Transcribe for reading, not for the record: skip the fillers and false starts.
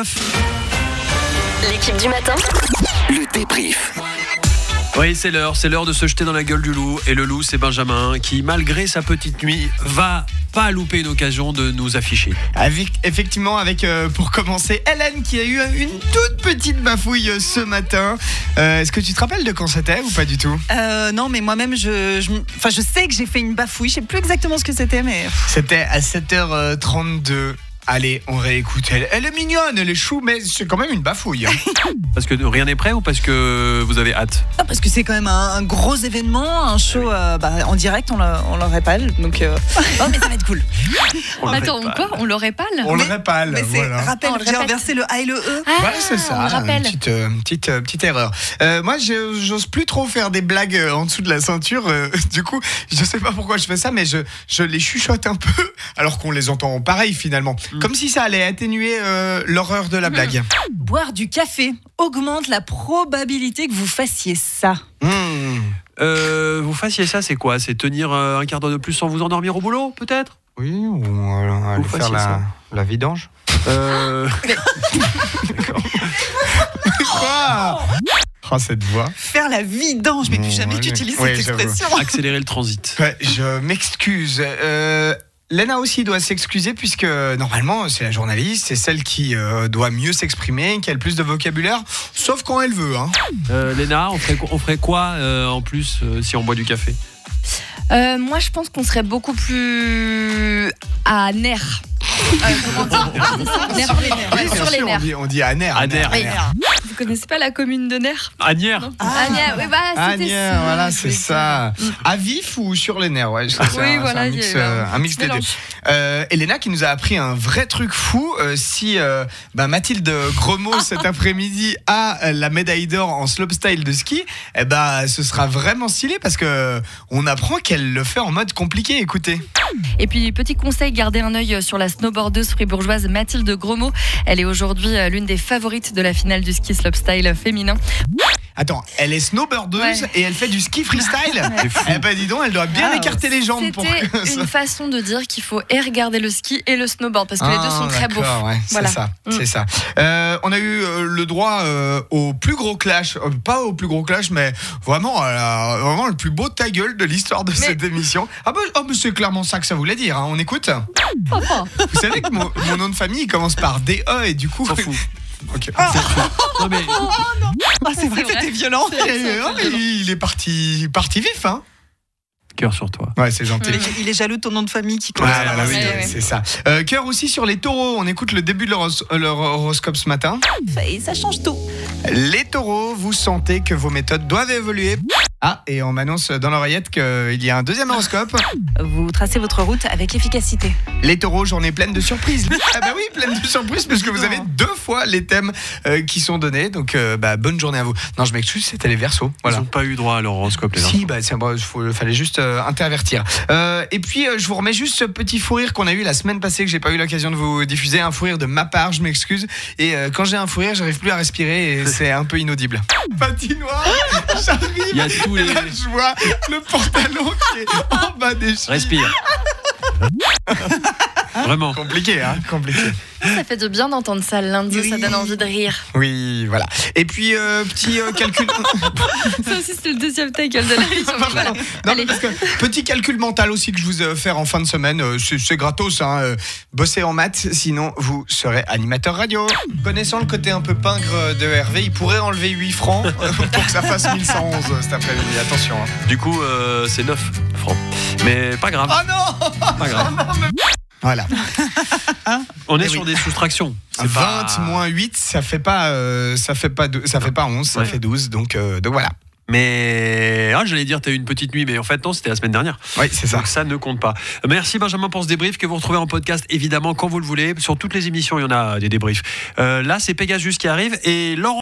L'équipe du matin. Le débrief. Oui, c'est l'heure de se jeter dans la gueule du loup. Et le loup, c'est Benjamin qui, malgré sa petite nuit, va pas louper une occasion de nous afficher. Effectivement, avec pour commencer, Hélène qui a eu une toute petite bafouille ce matin. Est-ce que tu te rappelles de quand c'était ou pas du tout ? Non, mais moi-même, je sais que j'ai fait une bafouille. Je sais plus exactement ce que c'était, mais... C'était à 7h32. Allez, on réécoute. Elle est mignonne, elle est chou, mais c'est quand même une bafouille. Parce que rien n'est prêt ou parce que vous avez hâte ? Non, parce que c'est quand même un gros événement, un show en direct, on l'aurait pas. Donc, oh, mais ça va être cool. Attends, quoi ? On l'aurait pas là ? On le répale, Mais c'est voilà. rappel, j'ai inversé le A et le E. Ouais, c'est ça, on le rappelle. Une petite erreur. Moi, j'ose plus trop faire des blagues en dessous de la ceinture. Du coup, je sais pas pourquoi je fais ça, mais je les chuchote un peu, alors qu'on les entend pareil finalement. Comme si ça allait atténuer l'horreur de la blague. Boire du café augmente la probabilité que vous fassiez ça. Vous fassiez ça, c'est quoi ? C'est tenir un quart d'heure de plus sans vous endormir au boulot, peut-être ? Oui, ou aller faire la vidange. D'accord. Quoi ? Oh, cette voix. Faire la vidange, mais plus jamais tu utilises cette expression. Accélérer le transit. Ouais, je m'excuse. Léna aussi doit s'excuser puisque normalement c'est la journaliste, c'est celle qui doit mieux s'exprimer, qui a le plus de vocabulaire, sauf quand elle veut. Léna, on ferait quoi en plus si on boit du café ? Moi, je pense qu'on serait beaucoup plus à nerfs. Sur les nerfs. On dit à nerfs. Vous connaissez pas la commune de Nerfs ? Agnières. Agnières, oui, c'était Agnières, ça. voilà, c'est ça. À vif ou sur les nerfs, ouais. Oui, voilà, un mix des deux. Elena qui nous a appris un vrai truc fou. Si Mathilde Gremaud cet après-midi a la médaille d'or en slopestyle de ski, ce sera vraiment stylé parce que on apprend qu'elle le fait en mode compliqué. Écoutez. Et puis, petit conseil, gardez un œil sur la snowboardeuse fribourgeoise Mathilde Gremaud. Elle est aujourd'hui l'une des favorites de la finale du ski slopestyle féminin. Attends, elle est snowboardeuse et elle fait du ski freestyle. Dis donc, elle doit bien écarter les jambes. C'était une façon de dire qu'il faut regarder le ski et le snowboard parce que les deux sont très beaux. Ouais, voilà. C'est ça. On a eu le droit au plus gros clash, pas au plus gros clash, mais vraiment le plus beau ta gueule de l'histoire de cette émission. Mais c'est clairement ça que ça voulait dire. On écoute. Vous savez que mon nom de famille commence par DE et du coup. S'en fout. Okay. Non, mais... c'est vrai que c'était violent. Il est parti vif, hein. Cœur sur toi. Ouais, c'est gentil. Il est jaloux de ton nom de famille qui commence par oui, c'est ça. Cœur aussi sur les taureaux. On écoute le début de leur horoscope ce matin. Ça change tout. Les taureaux, vous sentez que vos méthodes doivent évoluer. Et on m'annonce dans l'oreillette qu'il y a un deuxième horoscope. Vous tracez votre route avec efficacité. Les taureaux, journée pleine de surprises. Oui, pleine de surprises puisque vous avez 2 fois les thèmes qui sont donnés. Donc, bonne journée à vous. Non, je m'excuse, c'était les Verseaux. Voilà. Ils n'ont pas eu droit à leur horoscope, les Verseaux. Si, fallait juste intervertir. Et puis, je vous remets juste ce petit fou rire qu'on a eu la semaine passée que j'ai pas eu l'occasion de vous diffuser. Un fou rire de ma part, je m'excuse. Et quand j'ai un fou rire, j'arrive plus à respirer et c'est un peu inaudible. Patinoire, j'arrive. Il y a tous les... Et là, je vois le pantalon qui est en bas des chevilles. Respire. Vraiment. Compliqué. Ça fait de bien d'entendre ça lundi, ça donne envie de rire. Oui, voilà. Et puis, petit calcul... Ça aussi, c'est le deuxième ta gueule de la vie. Voilà. Non, parce que petit calcul mental aussi que je vous faire en fin de semaine, c'est gratos. Bossez en maths, sinon vous serez animateur radio. Connaissant le côté un peu pingre de Hervé, il pourrait enlever 8 francs pour que ça fasse 1111 cet après-midi. Attention. Du coup, c'est 9 francs. Mais pas grave. Oh non. Pas grave. Voilà. On est sur des soustractions. 20 moins 8, ça fait pas 11, ça fait 12. Donc voilà. Mais j'allais dire, t'as eu une petite nuit, mais en fait non, c'était la semaine dernière. Oui, c'est ça. Donc ça ne compte pas. Merci Benjamin pour ce débrief que vous retrouvez en podcast, évidemment, quand vous le voulez. Sur toutes les émissions, il y en a des débriefs. Là, c'est Pegasus qui arrive et Laurent.